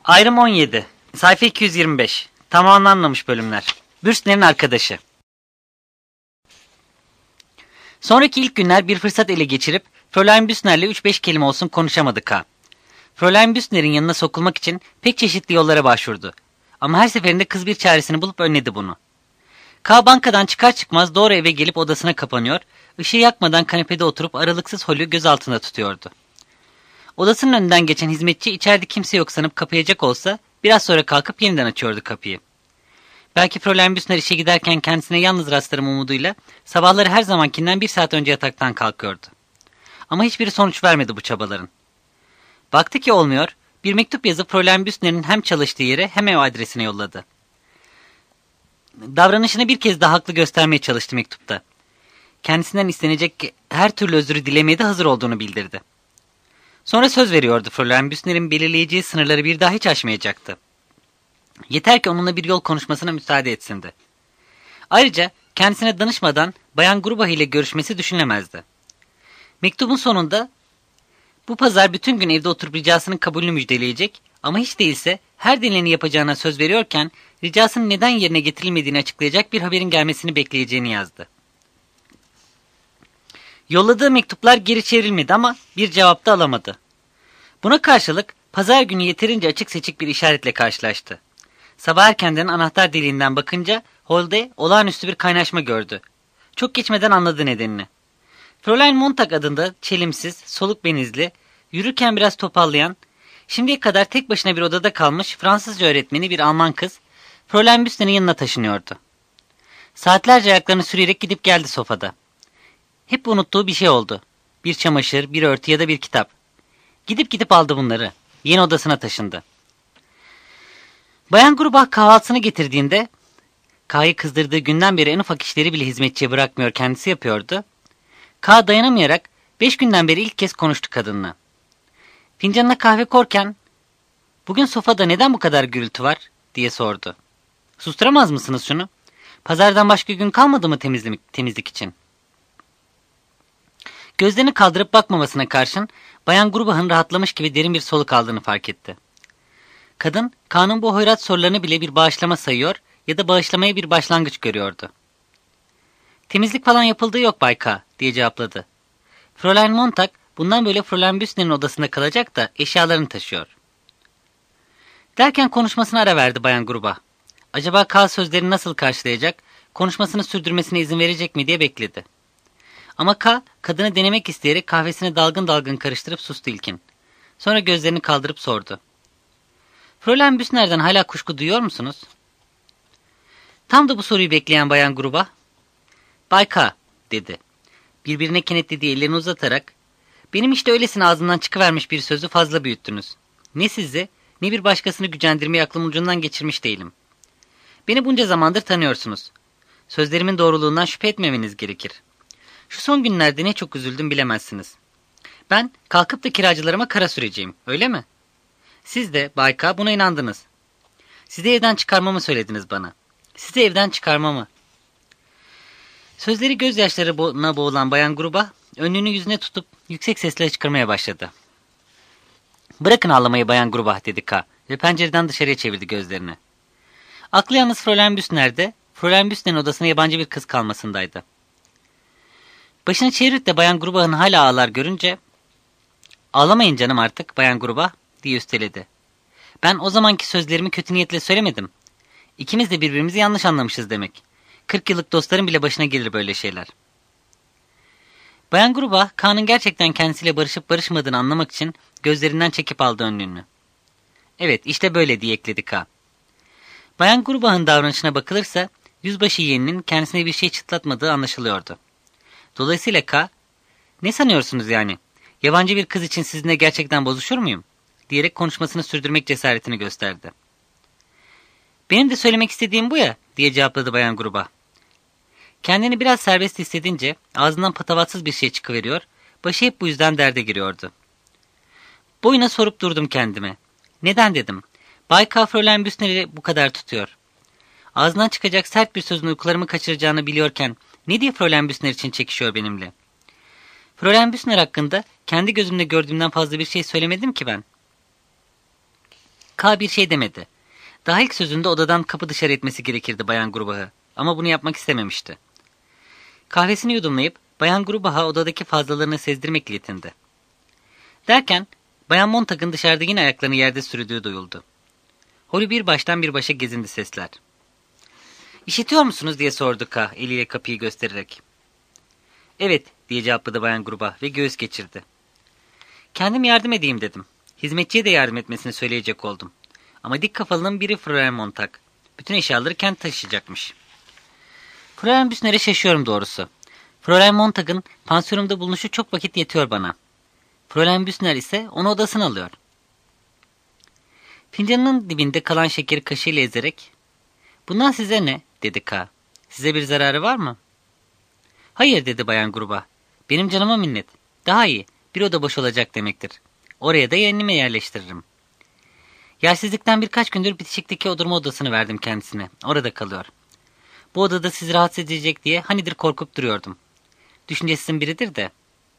Ayrım 17. Sayfa 225. Tamamlanmamış bölümler. Bürstner'in arkadaşı. Sonraki ilk günler bir fırsat ele geçirip Fräulein Büsner'le 3-5 kelime olsun konuşamadı K. Fräulein Büsner'in yanına sokulmak için pek çeşitli yollara başvurdu. Ama her seferinde kız bir çaresini bulup önledi bunu. K bankadan çıkar çıkmaz doğru eve gelip odasına kapanıyor, ışığı yakmadan kanepede oturup aralıksız Hol'ü göz altında tutuyordu. Odasının önünden geçen hizmetçi içeride kimse yok sanıp kapayacak olsa biraz sonra kalkıp yeniden açıyordu kapıyı. Belki Fräulein Büsner işe giderken kendisine yalnız rastlarım umuduyla sabahları her zamankinden 1 saat önce yataktan kalkıyordu. Ama hiçbiri sonuç vermedi bu çabaların. Baktı ki olmuyor, bir mektup yazıp Fräulein Büsner'in hem çalıştığı yere hem ev adresine yolladı. Davranışını bir kez daha haklı göstermeye çalıştı mektupta. Kendisinden istenecek her türlü özrü dilemeye de hazır olduğunu bildirdi. Sonra söz veriyordu Fräulein Büsner'in belirleyeceği sınırları bir daha hiç aşmayacaktı. Yeter ki onunla bir yol konuşmasına müsaade etsindi. Ayrıca kendisine danışmadan Bayan Grubach ile görüşmesi düşünülemezdi. Mektubun sonunda bu pazar bütün gün evde oturup ricasının kabulünü müjdeleyecek ama hiç değilse her denileni yapacağına söz veriyorken ricasının neden yerine getirilmediğini açıklayacak bir haberin gelmesini bekleyeceğini yazdı. Yolladığı mektuplar geri çevrilmedi ama bir cevap da alamadı. Buna karşılık pazar günü yeterince açık seçik bir işaretle karşılaştı. Sabah erkenden anahtar deliğinden bakınca holde olağanüstü bir kaynaşma gördü. Çok geçmeden anladı nedenini. Fräulein Montag adında çelimsiz, soluk benizli, yürürken biraz topallayan, şimdiye kadar tek başına bir odada kalmış Fransızca öğretmeni bir Alman kız, Fräulein Büsner'in yanına taşınıyordu. Saatlerce ayaklarını sürüyerek gidip geldi sofada. Hep unuttuğu bir şey oldu. Bir çamaşır, bir örtü ya da bir kitap. Gidip aldı bunları. Yeni odasına taşındı. Bayan Grubach kahvaltısını getirdiğinde, K'yı kızdırdığı günden beri en ufak işleri bile hizmetçiye bırakmıyor kendisi yapıyordu. K dayanamayarak 5 günden beri ilk kez konuştu kadınla. Fincanına kahve korken, "Bugün sofada neden bu kadar gürültü var?" diye sordu. "Susturamaz mısınız şunu? Pazardan başka gün kalmadı mı temizlik için?" Gözlerini kaldırıp bakmamasına karşın Bayan Grubach'ın rahatlamış gibi derin bir soluk aldığını fark etti. Kadın, K'nın bu hoyrat sorularını bile bir bağışlama sayıyor ya da bağışlamaya bir başlangıç görüyordu. "Temizlik falan yapıldığı yok Bay K" diye cevapladı. Fräulein Montag bundan böyle Fräulein Büsner'in odasında kalacak da eşyalarını taşıyor. Derken konuşmasına ara verdi Bayan Grubach. Acaba K sözlerini nasıl karşılayacak, konuşmasını sürdürmesine izin verecek mi diye bekledi. Ama K, kadını denemek isteyerek kahvesini dalgın dalgın karıştırıp sustu ilkin. Sonra gözlerini kaldırıp sordu. "Fräulein Büsner'den hala kuşku duyuyor musunuz?" Tam da bu soruyu bekleyen Bayan Grubach, "Bay K" dedi. Birbirine kenetlediği ellerini uzatarak, "Benim işte öylesine ağzından çıkıvermiş bir sözü fazla büyüttünüz. Ne sizi, ne bir başkasını gücendirmeyi aklım ucundan geçirmiş değilim. Beni bunca zamandır tanıyorsunuz. Sözlerimin doğruluğundan şüphe etmemeniz gerekir. Şu son günlerde ne çok üzüldüm bilemezsiniz. Ben kalkıp da kiracılarıma kara süreceğim, öyle mi? Siz de Bay K buna inandınız. Sizi evden çıkarmamı söylediniz bana. Sizi evden çıkarmamı." Sözleri gözyaşlarına boğulan Bayan Grubach önlüğünü yüzüne tutup yüksek sesle hıçkırmaya başladı. "Bırakın ağlamayı Bayan Grubach" dedi K ve pencereden dışarıya çevirdi gözlerini. Aklı yalnız Fräulein Büsner'de, Fräulein Büsner'in odasına yabancı bir kız kalmasındaydı. Başını çevirip de Bayan Grubach'ın hala ağlar görünce, "Ağlamayın canım artık Bayan Grubach" diye üsteledi. "Ben o zamanki sözlerimi kötü niyetle söylemedim. İkimiz de birbirimizi yanlış anlamışız demek. 40 yıllık dostların bile başına gelir böyle şeyler." Bayan Grubach, K'nın gerçekten kendisiyle barışıp barışmadığını anlamak için gözlerinden çekip aldı önlüğünü. "Evet, işte böyle" diye ekledi K. Bayan Grubach'ın davranışına bakılırsa, yüzbaşı yeğeninin kendisine bir şey çıtlatmadığı anlaşılıyordu. Dolayısıyla K, "Ne sanıyorsunuz yani? Yabancı bir kız için sizinle gerçekten bozuşur muyum?" diyerek konuşmasını sürdürmek cesaretini gösterdi. "Benim de söylemek istediğim bu ya" diye cevapladı Bayan Grubach. Kendini biraz serbest hissedince ağzından patavatsız bir şey çıkıveriyor, başı hep bu yüzden derde giriyordu. Boyuna sorup durdum kendime. Neden dedim. Bay K. Fräulein Büsner'i bu kadar tutuyor. Ağzından çıkacak sert bir sözün uykularımı kaçıracağını biliyorken ne diye Fräulein Büsner için çekişiyor benimle? Fräulein Büsner hakkında kendi gözümle gördüğümden fazla bir şey söylemedim ki ben. K bir şey demedi. Daha ilk sözünde odadan kapı dışarı etmesi gerekirdi Bayan Grubah'ı. Ama bunu yapmak istememişti. Kahvesini yudumlayıp Bayan Grubah'a odadaki fazlalarını sezdirmekle yetindi. Derken Bayan Montag'ın dışarıda yine ayaklarını yerde sürüdüğü duyuldu. Holü bir baştan bir başa gezindi sesler. "İşitiyor musunuz?" diye sordu K eliyle kapıyı göstererek. "Evet," diye cevapladı Bayan Grubah ve göğüs geçirdi. "Kendim yardım edeyim," dedim. Hizmetçiye de yardım etmesini söyleyecek oldum. Ama dik kafalının biri Fräulein Montag. Bütün eşyaları kendi taşıyacakmış. Fräulein Büsner'e şaşıyorum doğrusu. Fräulein Montag'ın pansiyonumda bulunuşu çok vakit yetiyor bana. Fräulein Büsner ise onu odasına alıyor. Fincanının dibinde kalan şekeri kaşığıyla ezerek, "Bundan size ne?" dedi K. "Size bir zararı var mı?" "Hayır," dedi Bayan Grubah. "Benim canıma minnet. Daha iyi. Bir oda boş olacak demektir. Oraya da yeğenimi yerleştiririm." Yersizlikten birkaç gündür bitişikteki oturma odasını verdim kendisine. Orada kalıyor. Bu odada sizi rahatsız edecek diye hanidir korkup duruyordum. Düşüncesizin biridir de.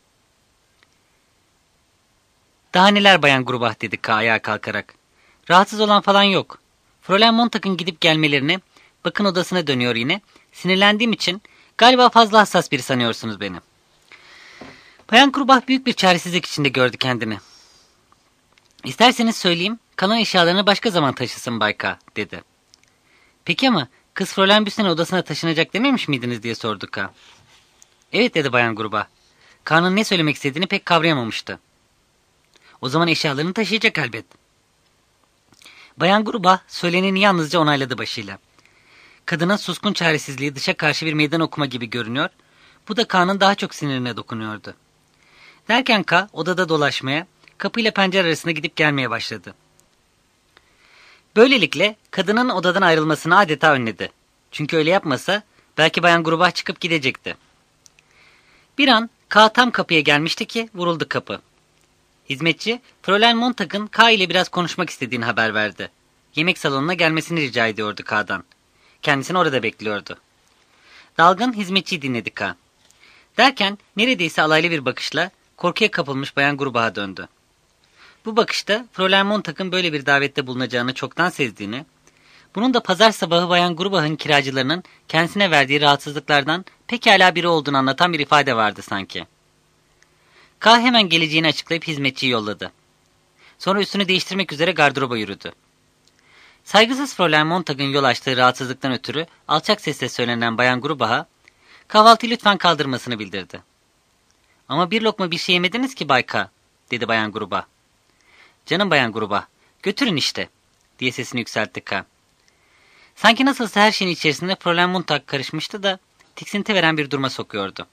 "Daha neler Bayan Grubah," dedi K ayağa kalkarak. "Rahatsız olan falan yok. Fräulein Montag'ın gidip gelmelerini, bakın odasına dönüyor yine. Sinirlendiğim için galiba fazla hassas biri sanıyorsunuz beni." Bayan Grubah büyük bir çaresizlik içinde gördü kendini. "İsterseniz söyleyeyim, kalan eşyalarını başka zaman taşısın Bay K," dedi. "Peki ama kız Fräulein Büsner'in odasına taşınacak dememiş miydiniz?" diye sordu K. "Evet," dedi Bayan Grubah. K'nın ne söylemek istediğini pek kavrayamamıştı. "O zaman eşyalarını taşıyacak elbet." Bayan Grubah söyleneni yalnızca onayladı başıyla. Kadının suskun çaresizliği dışa karşı bir meydan okuma gibi görünüyor, bu da K'nın daha çok sinirine dokunuyordu. Derken K odada dolaşmaya, kapıyla pencere arasında gidip gelmeye başladı. Böylelikle kadının odadan ayrılmasını adeta önledi. Çünkü öyle yapmasa belki Bayan Grubah çıkıp gidecekti. Bir an K tam kapıya gelmişti ki vuruldu kapı. Hizmetçi Fräulein Montag'ın K ile biraz konuşmak istediğini haber verdi. Yemek salonuna gelmesini rica ediyordu K'dan. Kendisini orada bekliyordu. Dalgın hizmetçiyi dinledi K. Derken neredeyse alaylı bir bakışla korkuya kapılmış Bayan Grubah'a döndü. Bu bakışta Fräulein Montag'ın böyle bir davette bulunacağını çoktan sezdiğini, bunun da pazar sabahı Bayan Grubah'ın kiracılarının kendisine verdiği rahatsızlıklardan pekala biri olduğunu anlatan bir ifade vardı sanki. K hemen geleceğini açıklayıp hizmetçiyi yolladı. Sonra üstünü değiştirmek üzere gardıroba yürüdü. Saygısız Fräulein Montag'ın yol açtığı rahatsızlıktan ötürü alçak sesle söylenen Bayan Grubah'a kahvaltıyı lütfen kaldırmasını bildirdi. "Ama bir lokma bir şey yemediniz ki Bay K," dedi Bayan Grubah. "Canım Bayan Grubah, götürün işte," diye sesini yükseltti K. Sanki nasılsa her şeyin içerisinde Fräulein Montag karışmıştı da tiksinti veren bir duruma sokuyordu.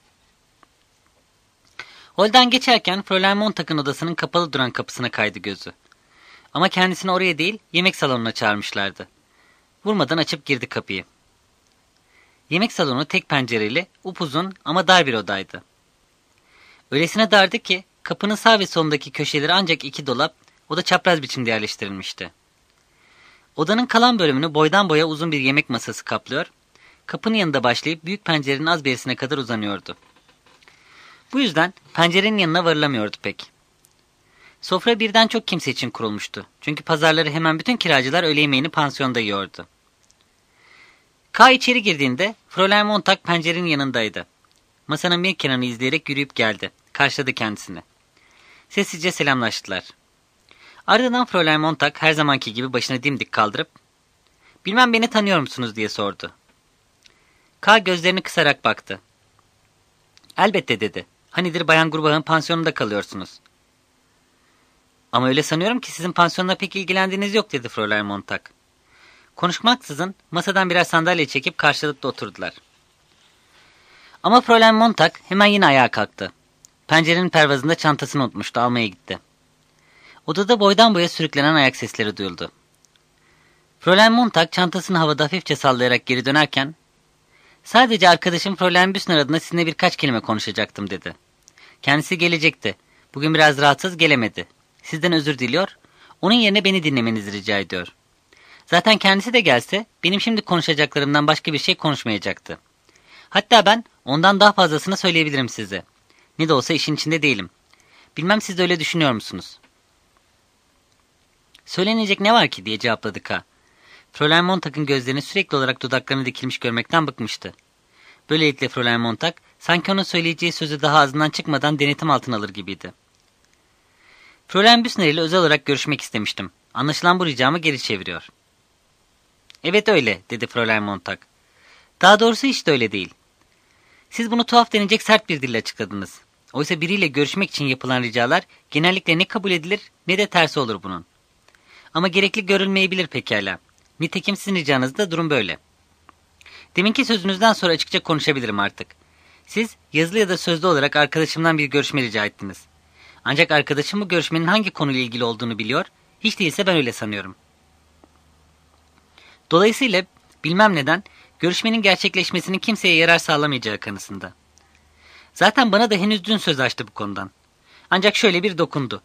Holden geçerken Fräulein Montag'ın odasının kapalı duran kapısına kaydı gözü. Ama kendisini oraya değil, yemek salonuna çağırmışlardı. Vurmadan açıp girdi kapıyı. Yemek salonu tek pencereli, upuzun ama dar bir odaydı. Öylesine dardı ki kapının sağ ve solundaki köşeleri ancak 2 dolap, o da çapraz biçimde yerleştirilmişti. Odanın kalan bölümünü boydan boya uzun bir yemek masası kaplıyor, kapının yanında başlayıp büyük pencerenin az berisine kadar uzanıyordu. Bu yüzden pencerenin yanına varılamıyordu pek. Sofra birden çok kimse için kurulmuştu. Çünkü pazarları hemen bütün kiracılar öğle yemeğini pansiyonda yiyordu. K içeri girdiğinde Fräulein Montag pencerenin yanındaydı. Masanın bir kenarını izleyerek yürüyüp geldi. Karşıladı kendisini. Sessizce selamlaştılar. Ardından Fräulein Montag her zamanki gibi başını dimdik kaldırıp "Bilmem beni tanıyor musunuz?" diye sordu. K gözlerini kısarak baktı. "Elbette," dedi. "Hanidir Bayan Grubah'ın pansiyonunda kalıyorsunuz." "Ama öyle sanıyorum ki sizin pansiyonla pek ilgilendiğiniz yok," dedi Fräulein Montag. Konuşmaksızın masadan birer sandalye çekip karşılıklı oturdular. Ama Fräulein Montag hemen yine ayağa kalktı. Pencerenin pervazında çantasını unutmuştu, almaya gitti. Odada boydan boya sürüklenen ayak sesleri duyuldu. Fräulein Montag çantasını havada hafifçe sallayarak geri dönerken, "Sadece arkadaşım Fräulein Büsner adına sizinle birkaç kelime konuşacaktım," dedi. "Kendisi gelecekti. Bugün biraz rahatsız, gelemedi. Sizden özür diliyor. Onun yerine beni dinlemenizi rica ediyor. Zaten kendisi de gelse benim şimdi konuşacaklarımdan başka bir şey konuşmayacaktı. Hatta ben ondan daha fazlasını söyleyebilirim size. Ne de olsa işin içinde değilim. Bilmem siz de öyle düşünüyor musunuz?" Söylenecek ne var ki diye cevapladı K. Fräulein Montag'ın gözlerini sürekli olarak dudaklarına dikilmiş görmekten bıkmıştı. Böylelikle Fräulein Montag sanki onun söyleyeceği sözü daha ağzından çıkmadan denetim altına alır gibiydi. Fräulein Büsner ile özel olarak görüşmek istemiştim. Anlaşılan bu ricamı geri çeviriyor. Evet öyle, dedi Fräulein Montag. Daha doğrusu hiç de öyle değil. Siz bunu tuhaf denecek sert bir dille açıkladınız. Oysa biriyle görüşmek için yapılan ricalar genellikle ne kabul edilir ne de tersi olur bunun. Ama gerekli görülmeyebilir pekala. Nitekim sizin ricanızda durum böyle. Deminki sözünüzden sonra açıkça konuşabilirim artık. Siz yazılı ya da sözlü olarak arkadaşımdan bir görüşme rica ettiniz. Ancak arkadaşım bu görüşmenin hangi konuyla ilgili olduğunu biliyor, hiç değilse ben öyle sanıyorum. Dolayısıyla bilmem neden görüşmenin gerçekleşmesinin kimseye yarar sağlamayacağı kanısında. Zaten bana da henüz dün söz açtı bu konudan. Ancak şöyle bir dokundu.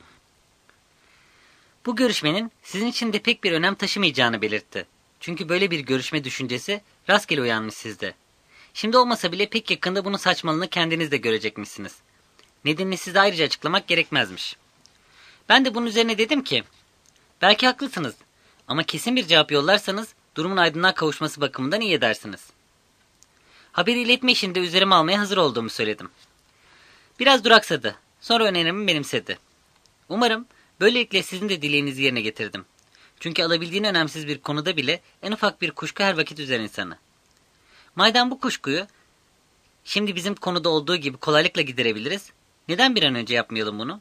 Bu görüşmenin sizin için de pek bir önem taşımayacağını belirtti. Çünkü böyle bir görüşme düşüncesi rastgele uyanmış sizde. Şimdi olmasa bile pek yakında bunun saçmalığını kendiniz de görecekmişsiniz. Nedenini size ayrıca açıklamak gerekmezmiş. Ben de bunun üzerine dedim ki, belki haklısınız ama kesin bir cevap yollarsanız durumun aydınlığa kavuşması bakımından iyi edersiniz. Haberi iletme işinde üzerime almaya hazır olduğumu söyledim. Biraz duraksadı. Sonra önerimi benimsedi. Umarım böylelikle sizin de dileğinizi yerine getirdim. Çünkü alabildiğine önemsiz bir konuda bile en ufak bir kuşku her vakit üzer insanı. Madem bu kuşkuyu şimdi bizim konuda olduğu gibi kolaylıkla giderebiliriz, neden bir an önce yapmayalım bunu?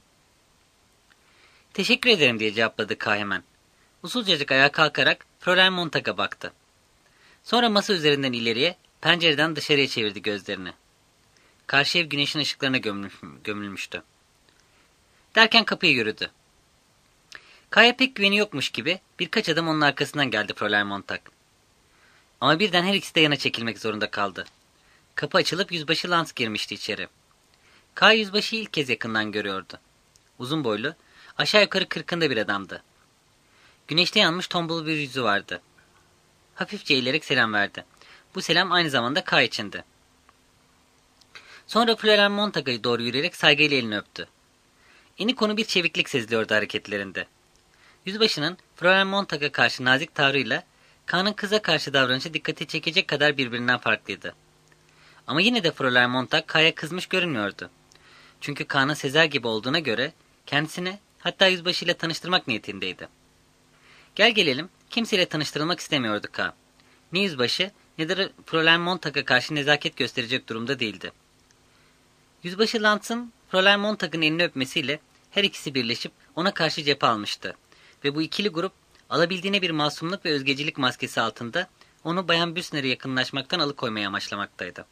Teşekkür ederim diye cevapladı K hemen. Usulcacık ayağa kalkarak Fräulein Montag'a baktı. Sonra masa üzerinden ileriye, pencereden dışarıya çevirdi gözlerini. Karşı ev güneşin ışıklarına gömülmüştü. Derken kapıya yürüdü. K'ya pek güveni yokmuş gibi birkaç adım onun arkasından geldi Fräulein Montag. Ama birden her ikisi de yana çekilmek zorunda kaldı. Kapı açılıp yüzbaşı Lantz girmişti içeri. K yüzbaşıyı ilk kez yakından görüyordu. Uzun boylu, aşağı yukarı 40'ında bir adamdı. Güneşte yanmış tombul bir yüzü vardı. Hafifçe eğilerek selam verdi. Bu selam aynı zamanda K içindi. Sonra Fräulein Montag'a doğru yürüyerek saygıyla elini öptü. Eni konu bir çeviklik seziliyordu hareketlerinde. Yüzbaşının Fräulein Montag'a karşı nazik tavrıyla K'nın kıza karşı davranışı dikkati çekecek kadar birbirinden farklıydı. Ama yine de Fräulein Montag K'ya kızmış görünmüyordu. Çünkü K'nın Sezer gibi olduğuna göre kendisini hatta yüzbaşıyla tanıştırmak niyetindeydi. Gel gelelim kimseyle tanıştırılmak istemiyordu K. Ne yüzbaşı ne de Fräulein Montag'a karşı nezaket gösterecek durumda değildi. Yüzbaşı Lantz'ın Fräulein Montag'ın elini öpmesiyle her ikisi birleşip ona karşı cephe almıştı. Ve bu ikili grup alabildiğine bir masumluk ve özgecilik maskesi altında onu Bayan Büsner'e yakınlaşmaktan alıkoymaya amaçlamaktaydı.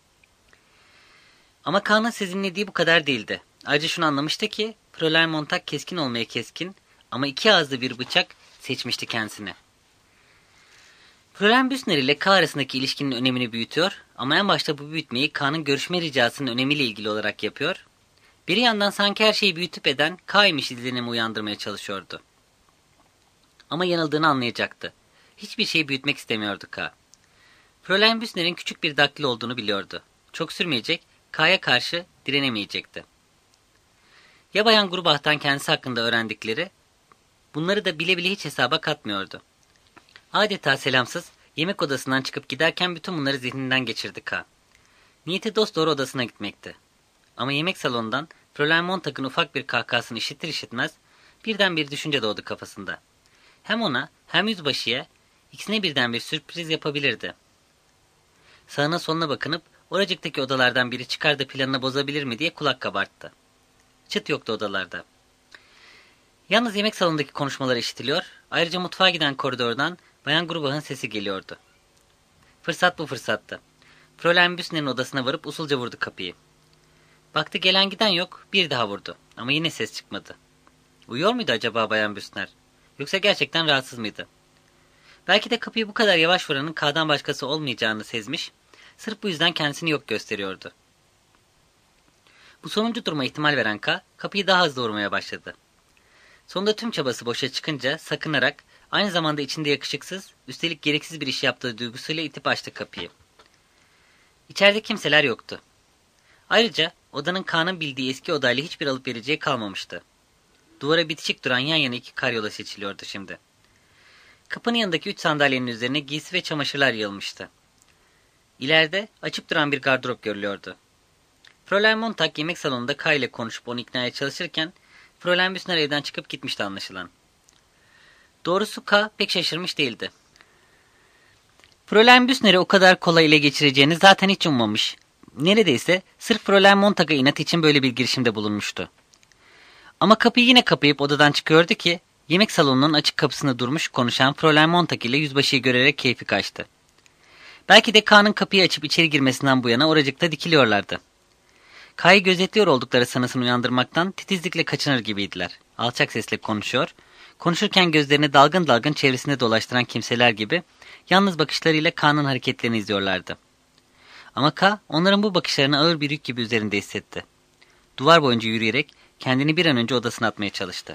Ama K'nın sezinlediği bu kadar değildi. Ayrıca şunu anlamıştı ki Fräulein Montag keskin olmaya keskin ama iki ağızlı bir bıçak seçmişti kendisine. Fräulein Büsner ile K arasındaki ilişkinin önemini büyütüyor ama en başta bu büyütmeyi K'nın görüşme ricasının önemiyle ilgili olarak yapıyor. Bir yandan sanki her şeyi büyütüp eden K'ymış izlenimi uyandırmaya çalışıyordu. Ama yanıldığını anlayacaktı. Hiçbir şeyi büyütmek istemiyordu K. Fräulein Büsner'in küçük bir daktilo olduğunu biliyordu. Çok sürmeyecek, K'ya karşı direnemeyecekti. Ya Bayan Grubach'tan kendisi hakkında öğrendikleri, bunları da bile bile hiç hesaba katmıyordu. Adeta selamsız, yemek odasından çıkıp giderken bütün bunları zihninden geçirdi K. Niyeti dosdoğru odasına gitmekti. Ama yemek salonundan Fräulein Montag'ın ufak bir kahkahasını işitir işitmez, birden bir düşünce doğdu kafasında. Hem ona hem yüzbaşıya ikisine birden bir sürpriz yapabilirdi. Sağına soluna bakınıp oracıktaki odalardan biri çıkar da planını bozabilir mi diye kulak kabarttı. Çıt yoktu odalarda. Yalnız yemek salonundaki konuşmalar işitiliyor, ayrıca mutfağa giden koridordan Bayan Grubach'ın sesi geliyordu. Fırsat bu fırsattı. Fräulein Büsner'in odasına varıp usulca vurdu kapıyı. Baktı gelen giden yok, bir daha vurdu ama yine ses çıkmadı. Uyuyor muydu acaba Bayan Büsner? Yoksa gerçekten rahatsız mıydı? Belki de kapıyı bu kadar yavaş vuranın K'dan başkası olmayacağını sezmiş, sırf bu yüzden kendisini yok gösteriyordu. Bu sonuncu duruma ihtimal veren K, kapıyı daha hızlı vurmaya başladı. Sonunda tüm çabası boşa çıkınca sakınarak, aynı zamanda içinde yakışıksız, üstelik gereksiz bir iş yaptığı duygusuyla itip açtı kapıyı. İçeride kimseler yoktu. Ayrıca odanın K'nın bildiği eski odayla hiçbir alıp vereceği kalmamıştı. Duvara bitişik duran yan yana 2 karyola seçiliyordu şimdi. Kapının yanındaki 3 sandalyenin üzerine giysi ve çamaşırlar yığılmıştı. İleride açıp duran bir gardırop görülüyordu. Fräulein Montag yemek salonunda K ile konuşup onu iknaya çalışırken Fräulein Büsner evden çıkıp gitmişti anlaşılan. Doğrusu K pek şaşırmış değildi. Fräulein Büsner'i o kadar kolay ele geçireceğini zaten hiç ummamış. Neredeyse sırf Fräulein Montag'a inat için böyle bir girişimde bulunmuştu. Ama kapıyı yine kapayıp odadan çıkıyordu ki yemek salonunun açık kapısında durmuş konuşan Fräulein Montag ile yüzbaşıyı görerek keyfi kaçtı. Belki de K'nın kapıyı açıp içeri girmesinden bu yana oracıkta dikiliyorlardı. K'yı gözetliyor oldukları sanısını uyandırmaktan titizlikle kaçınır gibiydiler. Alçak sesle konuşuyor, konuşurken gözlerini dalgın dalgın çevresinde dolaştıran kimseler gibi yalnız bakışlarıyla K'nın hareketlerini izliyorlardı. Ama K onların bu bakışlarını ağır bir yük gibi üzerinde hissetti. Duvar boyunca yürüyerek kendini bir an önce odasına atmaya çalıştı.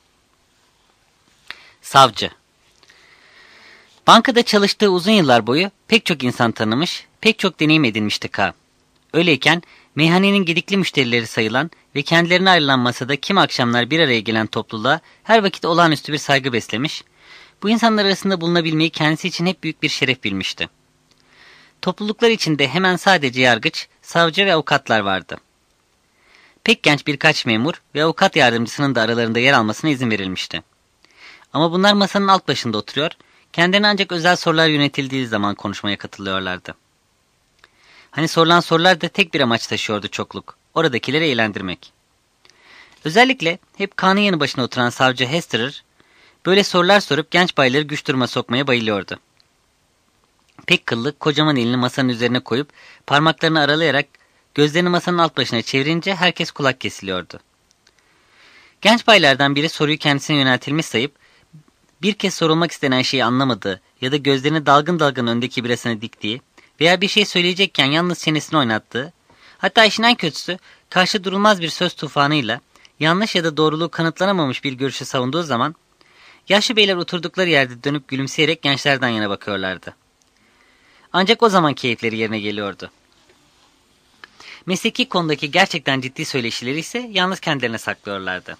Savcı. Bankada çalıştığı uzun yıllar boyu pek çok insan tanımış, pek çok deneyim edinmişti K. Öyleyken meyhanenin gedikli müşterileri sayılan ve kendilerine ayrılan masada kim akşamlar bir araya gelen topluluğa her vakit olağanüstü bir saygı beslemiş, bu insanlar arasında bulunabilmeyi kendisi için hep büyük bir şeref bilmişti. Topluluklar içinde hemen sadece yargıç, savcı ve avukatlar vardı. Pek genç birkaç memur ve avukat yardımcısının da aralarında yer almasına izin verilmişti. Ama bunlar masanın alt başında oturuyor, kendilerine ancak özel sorular yönetildiği zaman konuşmaya katılıyorlardı. Hani sorulan sorular da tek bir amaç taşıyordu çokluk, oradakileri eğlendirmek. Özellikle hep K'nın yanı başına oturan savcı Hesterer, böyle sorular sorup genç bayları güç duruma sokmaya bayılıyordu. Pek kıllı, kocaman elini masanın üzerine koyup parmaklarını aralayarak gözlerini masanın alt başına çevirince herkes kulak kesiliyordu. Genç baylardan biri soruyu kendisine yöneltilmiş sayıp bir kez sorulmak istenen şeyi anlamadığı ya da gözlerini dalgın dalgın öndeki birasına diktiği veya bir şey söyleyecekken yalnız çenesini oynattığı, hatta işin en kötüsü karşı durulmaz bir söz tufanıyla yanlış ya da doğruluğu kanıtlanamamış bir görüşü savunduğu zaman yaşlı beyler oturdukları yerde dönüp gülümseyerek gençlerden yana bakıyorlardı. Ancak o zaman keyifleri yerine geliyordu. Mesleki konudaki gerçekten ciddi söyleşileri ise yalnız kendilerine saklıyorlardı.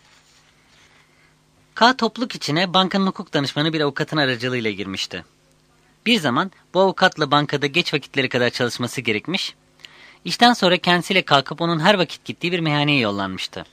K topluluk içine bankanın hukuk danışmanı bir avukatın aracılığıyla girmişti. Bir zaman bu avukatla bankada geç vakitleri kadar çalışması gerekmiş, işten sonra kendisiyle kalkıp onun her vakit gittiği bir meyhaneye yollanmıştı.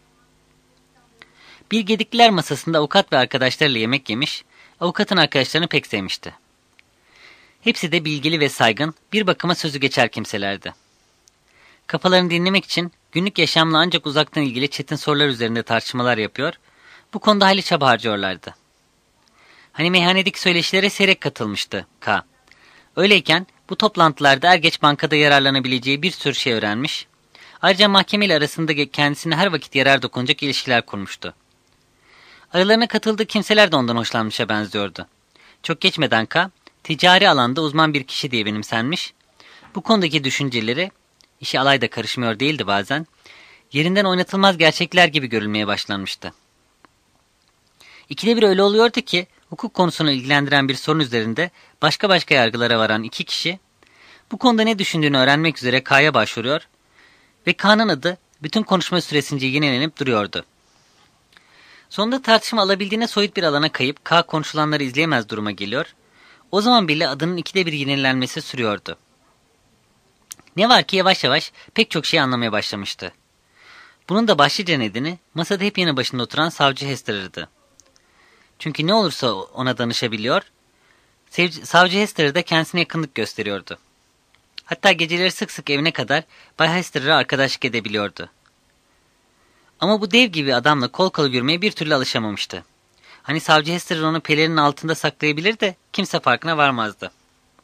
Bir gedikliler masasında avukat ve arkadaşlarıyla yemek yemiş, avukatın arkadaşlarını pek sevmişti. Hepsi de bilgili ve saygın, bir bakıma sözü geçer kimselerdi. Kafalarını dinlemek için günlük yaşamla ancak uzaktan ilgili çetin sorular üzerinde tartışmalar yapıyor, bu konuda hayli çaba harcıyorlardı. Hani meyhanedeki söyleşilere seyrek katılmıştı K. Öyleyken bu toplantılarda er geç bankada yararlanabileceği bir sürü şey öğrenmiş, ayrıca mahkemeyle arasında kendisine her vakit yarar dokunacak ilişkiler kurmuştu. Aralarına katıldığı kimseler de ondan hoşlanmışa benziyordu. Çok geçmeden K, ticari alanda uzman bir kişi diye benimsenmiş, bu konudaki düşünceleri, işi alayda karışmıyor değildi bazen, yerinden oynatılmaz gerçekler gibi görülmeye başlanmıştı. İkide bir öyle oluyordu ki, hukuk konusunu ilgilendiren bir sorun üzerinde başka yargılara varan iki kişi, bu konuda ne düşündüğünü öğrenmek üzere K'ya başvuruyor ve K'nın adı bütün konuşma süresince yinelenip duruyordu. Sonunda tartışma alabildiğine soyut bir alana kayıp K konuşulanları izleyemez duruma geliyor, o zaman bile adının ikide bir yenilenmesi sürüyordu. Ne var ki yavaş yavaş pek çok şey anlamaya başlamıştı. Bunun da başlıca nedeni masada hep yanı başında oturan savcı Hester'dı. Çünkü ne olursa ona danışabiliyor, savcı Hester de kendisine yakınlık gösteriyordu. Hatta geceleri sık sık evine kadar Bay Hester'a arkadaşlık edebiliyordu. Ama bu dev gibi adamla kol kola yürümeye bir türlü alışamamıştı. Hani savcı Hester onu pelerinin altında saklayabilir de kimse farkına varmazdı.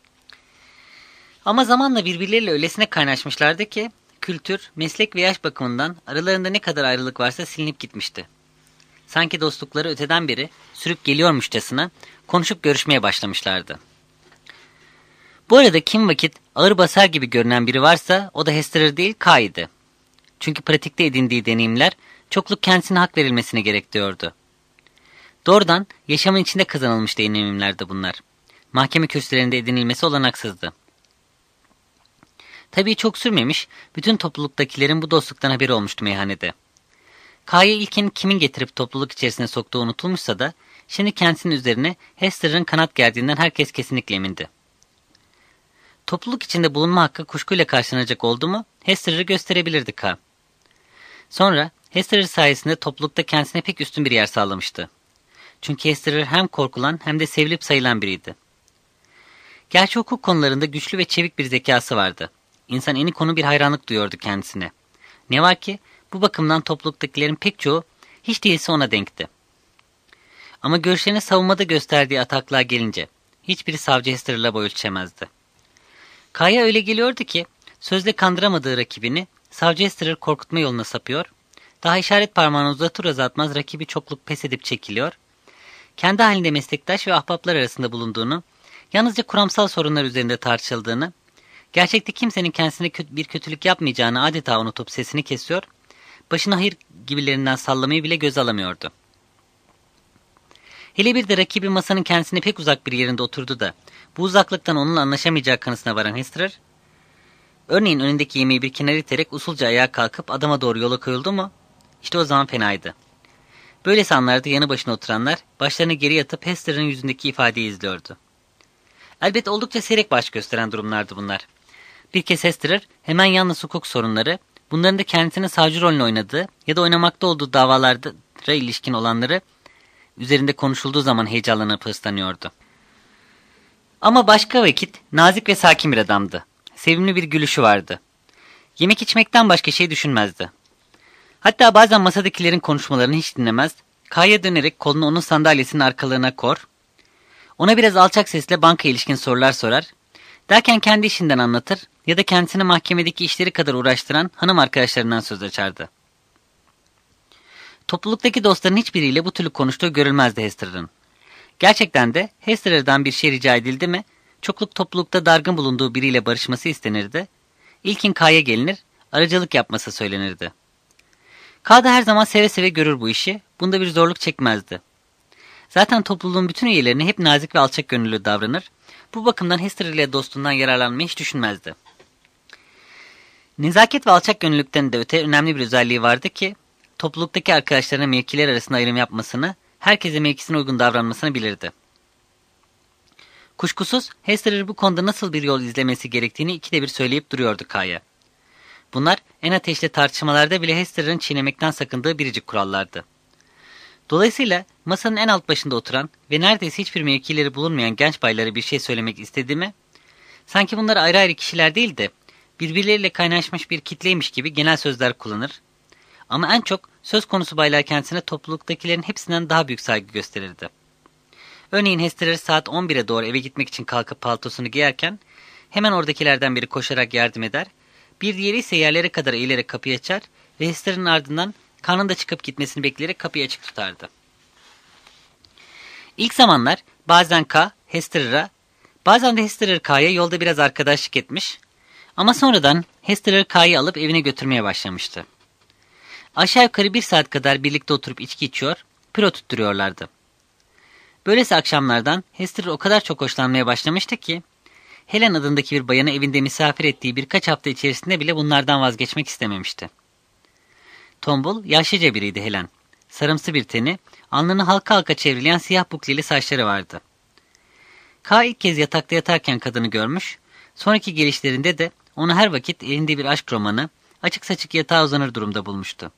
Ama zamanla birbirleriyle öylesine kaynaşmışlardı ki kültür, meslek ve yaş bakımından aralarında ne kadar ayrılık varsa silinip gitmişti. Sanki dostlukları öteden beri sürüp geliyormuşçasına konuşup görüşmeye başlamışlardı. Bu arada kim vakit ağır basar gibi görünen biri varsa o da Hester değil K'ydı. Çünkü pratikte edindiği deneyimler çokluk kendisine hak verilmesine gerektiriyordu. Doğrudan yaşamın içinde kazanılmış deneyimlerdi bunlar. Mahkeme kürsülerinde edinilmesi olanaksızdı. Tabii çok sürmemiş, bütün topluluktakilerin bu dostluktan haberi olmuştu meyhanede. K'ya ilkin kimin getirip topluluk içerisine soktuğu unutulmuşsa da şimdi kendisinin üzerine Hester'ın kanat gerdiğinden herkes kesinlikle emindi. Topluluk içinde bulunma hakkı kuşkuyla karşılanacak oldu mu Hester'ı gösterebilirdi K. Sonra Hester sayesinde toplulukta kendisine pek üstün bir yer sağlamıştı. Çünkü Hester hem korkulan hem de sevilip sayılan biriydi. Gerçi hukuk konularında güçlü ve çevik bir zekası vardı. İnsan eni konu bir hayranlık duyuyordu kendisine. Ne var ki bu bakımdan topluluktakilerin pek çoğu hiç değilse ona denkti. Ama görüşlerini savunmada gösterdiği ataklığa gelince hiçbiri savcı Hester'la boy ölçüşemezdi. K'ya öyle geliyordu ki sözle kandıramadığı rakibini savcı Hester'ı korkutma yoluna sapıyor, daha işaret parmağını uzatır uzatmaz rakibi çokluk pes edip çekiliyor, kendi halinde meslektaş ve ahbaplar arasında bulunduğunu, yalnızca kuramsal sorunlar üzerinde tartışıldığını, gerçekte kimsenin kendisine bir kötülük yapmayacağını adeta unutup sesini kesiyor, başını hayır gibilerinden sallamayı bile göz alamıyordu. Hele bir de rakibi masanın kendisine pek uzak bir yerinde oturdu da, bu uzaklıktan onunla anlaşamayacağı kanısına varan Hester, örneğin önündeki yemeği bir kenara iterek usulca ayağa kalkıp adama doğru yola koyuldu mu, işte o zaman fenaydı. Böylesi anlarda yanı başına oturanlar, başlarını geri yatıp Hester'ın yüzündeki ifadeyi izliyordu. Elbette oldukça seyrek baş gösteren durumlardı bunlar. Bir kez Hester hemen yalnız hukuk sorunları, bunların da kendisinin savcı rolünü oynadığı ya da oynamakta olduğu davalara ilişkin olanları üzerinde konuşulduğu zaman heyecanlanıp hırslanıyordu. Ama başka vakit nazik ve sakin bir adamdı. Sevimli bir gülüşü vardı. Yemek içmekten başka şey düşünmezdi. Hatta bazen masadakilerin konuşmalarını hiç dinlemez, K'ya dönerek kolunu onun sandalyesinin arkalarına kor, ona biraz alçak sesle banka ilişkin sorular sorar, derken kendi işinden anlatır ya da kendisini mahkemedeki işleri kadar uğraştıran hanım arkadaşlarından söz açardı. Topluluktaki dostların hiçbiriyle bu türlü konuştuğu görülmezdi Hester'ın. Gerçekten de Hester'dan bir şey rica edildi mi, çokluk toplulukta dargın bulunduğu biriyle barışması istenirdi, ilkin K'ya gelinir, aracılık yapması söylenirdi. K da her zaman seve seve görür bu işi, bunda bir zorluk çekmezdi. Zaten topluluğun bütün üyelerine hep nazik ve alçak gönüllü davranır, bu bakımdan Hester ile dostundan yararlanmayı hiç düşünmezdi. Nezaket ve alçak gönüllülükten de öte önemli bir özelliği vardı ki, topluluktaki arkadaşlarına mevkiler arasında ayrım yapmasını, herkese mevkisine uygun davranmasını bilirdi. Kuşkusuz Hester bu konuda nasıl bir yol izlemesi gerektiğini ikide bir söyleyip duruyordu K'ya. Bunlar en ateşli tartışmalarda bile Hester'ın çiğnemekten sakındığı biricik kurallardı. Dolayısıyla masanın en alt başında oturan ve neredeyse hiçbir mevkileri bulunmayan genç baylara bir şey söylemek istedi mi, sanki bunlar ayrı ayrı kişiler değil de birbirleriyle kaynaşmış bir kitleymiş gibi genel sözler kullanır. Ama en çok söz konusu baylar kendisine topluluktakilerin hepsinden daha büyük saygı gösterirdi. Örneğin Hester saat 11'e doğru eve gitmek için kalkıp paltosunu giyerken hemen oradakilerden biri koşarak yardım eder, bir diğeri ise yerlere kadar eğilerek kapıyı açar ve Hester'ın ardından K'nın da çıkıp gitmesini bekleyerek kapıyı açık tutardı. İlk zamanlar bazen K, Hester'a, bazen de Hester K'ya yolda biraz arkadaşlık etmiş ama sonradan Hester K'yı alıp evine götürmeye başlamıştı. Aşağı yukarı 1 saat kadar birlikte oturup içki içiyor, püro tutturuyorlardı. Böylesi akşamlardan Hester o kadar çok hoşlanmaya başlamıştı ki, Helen adındaki bir bayanı evinde misafir ettiği birkaç hafta içerisinde bile bunlardan vazgeçmek istememişti. Tombul, yaşlıca biriydi Helen. Sarımsı bir teni, alnını halka halka çevrilen siyah bukleli saçları vardı. K ilk kez yatakta yatarken kadını görmüş, sonraki gelişlerinde de onu her vakit elinde bir aşk romanı, açık saçık yatağa uzanır durumda bulmuştu.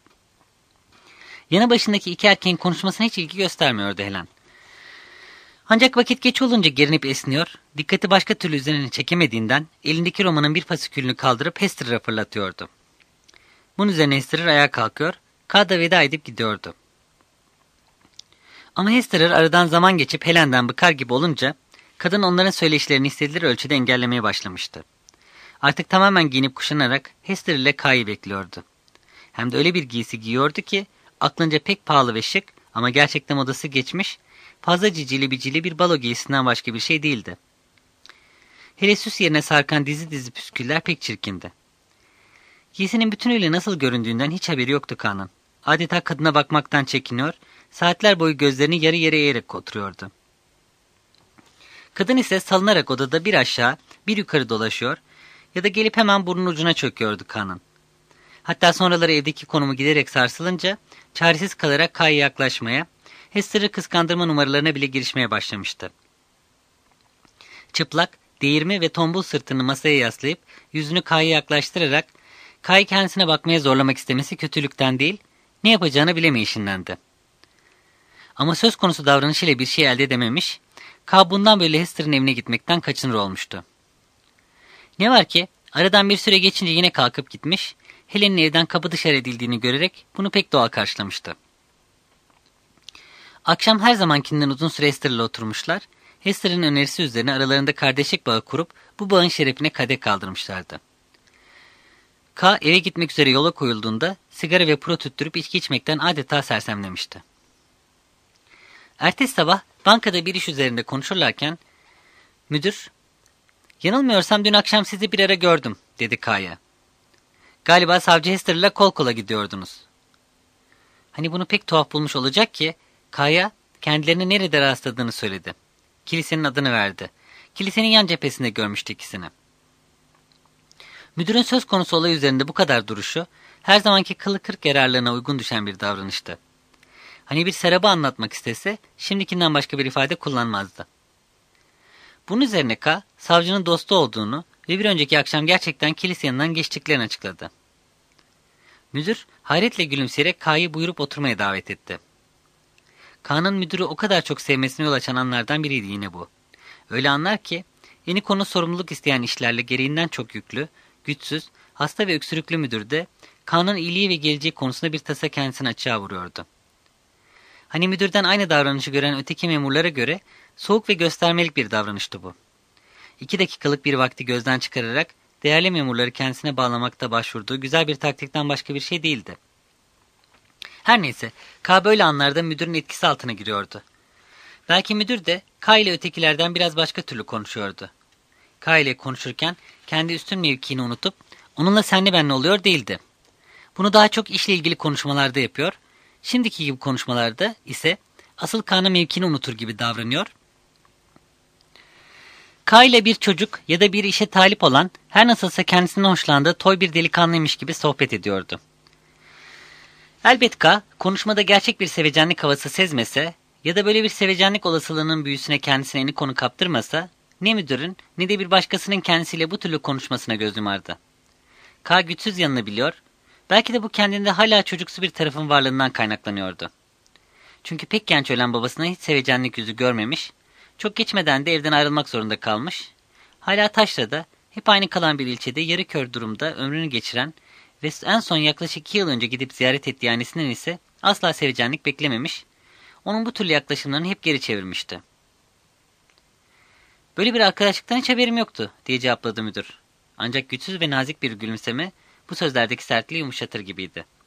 Yanı başındaki iki erkeğin konuşmasına hiç ilgi göstermiyordu Helen. Ancak vakit geç olunca gerinip esniyor, dikkati başka türlü üzerine çekemediğinden elindeki romanın bir fasikülünü kaldırıp Hester'a fırlatıyordu. Bunun üzerine Hester ayağa kalkıyor, K da veda edip gidiyordu. Ama Hester aradan zaman geçip Helen'den bıkar gibi olunca, kadın onların söyleşilerini istediği ölçüde engellemeye başlamıştı. Artık tamamen giyinip kuşanarak Hester ile K'yı bekliyordu. Hem de öyle bir giysi giyiyordu ki, aklınca pek pahalı ve şık ama gerçekten modası geçmiş, fazla cicili bicili bir balo giysisinden başka bir şey değildi. Hele süs yerine sarkan dizi dizi püsküller pek çirkindi. Giysinin bütünüyle nasıl göründüğünden hiç haberi yoktu K'nın. Adeta kadına bakmaktan çekiniyor, saatler boyu gözlerini yarı yere eğerek oturuyordu. Kadın ise salınarak odada bir aşağı, bir yukarı dolaşıyor ya da gelip hemen burnun ucuna çöküyordu K'nın. Hatta sonraları evdeki konumu giderek sarsılınca çaresiz kalarak Kaya'ya yaklaşmaya, Hester'ı kıskandırma numaralarına bile girişmeye başlamıştı. Çıplak, değirme ve tombul sırtını masaya yaslayıp yüzünü Kaya'ya yaklaştırarak Kaya'yı kendisine bakmaya zorlamak istemesi kötülükten değil, ne yapacağını bilemeyişindendi. Ama söz konusu davranışıyla bir şey elde edememiş, Kay bundan böyle Hester'ın evine gitmekten kaçınır olmuştu. Ne var ki aradan bir süre geçince yine kalkıp gitmiş, Helen'in evden kapı dışarı edildiğini görerek bunu pek doğal karşılamıştı. Akşam her zamankinden uzun süre Hester'la oturmuşlar, Hester'ın önerisi üzerine aralarında kardeşlik bağı kurup bu bağın şerefine kadeh kaldırmışlardı. K eve gitmek üzere yola koyulduğunda sigara ve puro tüttürüp içki içmekten adeta sersemlemişti. Ertesi sabah bankada bir iş üzerinde konuşurlarken müdür, "Yanılmıyorsam dün akşam sizi bir ara gördüm," dedi K'ya. "Galiba savcı Hester'la kol kola gidiyordunuz." Hani bunu pek tuhaf bulmuş olacak ki K'ya kendilerini nerede rastladığını söyledi. Kilisenin adını verdi. Kilisenin yan cephesinde görmüştü ikisini. Müdürün söz konusu olay üzerinde bu kadar duruşu her zamanki kılı kırk yararlığına uygun düşen bir davranıştı. Hani bir serabı anlatmak istese şimdikinden başka bir ifade kullanmazdı. Bunun üzerine K, savcının dostu olduğunu ve bir önceki akşam gerçekten kilise yanından geçtiklerini açıkladı. Müdür hayretle gülümseyerek K'yı buyurup oturmaya davet etti. K'nın müdürü o kadar çok sevmesine yol açan anlardan biriydi yine bu. Öyle anlar ki yeni konu sorumluluk isteyen işlerle gereğinden çok yüklü, güçsüz, hasta ve öksürüklü müdür de K'nın iyiliği ve geleceği konusunda bir tasa kendisini açığa vuruyordu. Hani müdürden aynı davranışı gören öteki memurlara göre soğuk ve göstermelik bir davranıştı bu. 2 dakikalık bir vakti gözden çıkararak değerli memurları kendisine bağlamakta başvurduğu güzel bir taktikten başka bir şey değildi. Her neyse, K böyle anlarda müdürün etkisi altına giriyordu. Belki müdür de K ile ötekilerden biraz başka türlü konuşuyordu. K ile konuşurken kendi üstün mevkiini unutup onunla senli benli oluyor değildi. Bunu daha çok işle ilgili konuşmalarda yapıyor, şimdiki gibi konuşmalarda ise asıl K'nın mevkini unutur gibi davranıyor. K ile bir çocuk ya da bir işe talip olan her nasılsa kendisinden hoşlandığı toy bir delikanlıymış gibi sohbet ediyordu. Elbet K, konuşmada gerçek bir sevecenlik havası sezmese ya da böyle bir sevecenlik olasılığının büyüsüne kendisine eni konu kaptırmasa, ne müdürün ne de bir başkasının kendisiyle bu türlü konuşmasına göz yumardı. K güçsüz yanını biliyor, belki de bu kendinde hala çocuksu bir tarafın varlığından kaynaklanıyordu. Çünkü pek genç ölen babasına hiç sevecenlik yüzü görmemiş, çok geçmeden de evden ayrılmak zorunda kalmış, hala Taşra'da hep aynı kalan bir ilçede yarı kör durumda ömrünü geçiren ve en son yaklaşık 2 yıl önce gidip ziyaret ettiği annesinden ise asla sevecenlik beklememiş, onun bu türlü yaklaşımlarını hep geri çevirmişti. "Böyle bir arkadaşlıktan hiç haberim yoktu," diye cevapladı müdür. Ancak güçsüz ve nazik bir gülümseme bu sözlerdeki sertliği yumuşatır gibiydi.